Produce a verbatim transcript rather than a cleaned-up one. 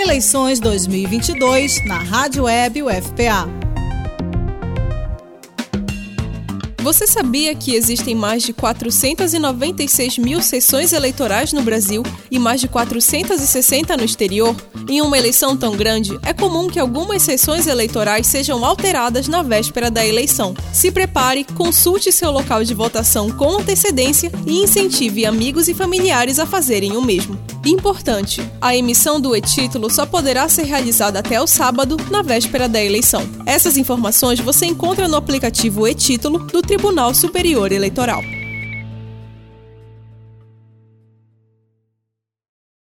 Eleições dois mil e vinte e dois na Rádio Web U F P A. Você sabia que existem mais de quatrocentas e noventa e seis mil sessões eleitorais no Brasil e mais de quatrocentas e sessenta no exterior? Em uma eleição tão grande, é comum que algumas sessões eleitorais sejam alteradas na véspera da eleição. Se prepare, consulte seu local de votação com antecedência e incentive amigos e familiares a fazerem o mesmo. Importante: a emissão do e-título só poderá ser realizada até o sábado, na véspera da eleição. Essas informações você encontra no aplicativo e-título do Tribunal Superior Eleitoral.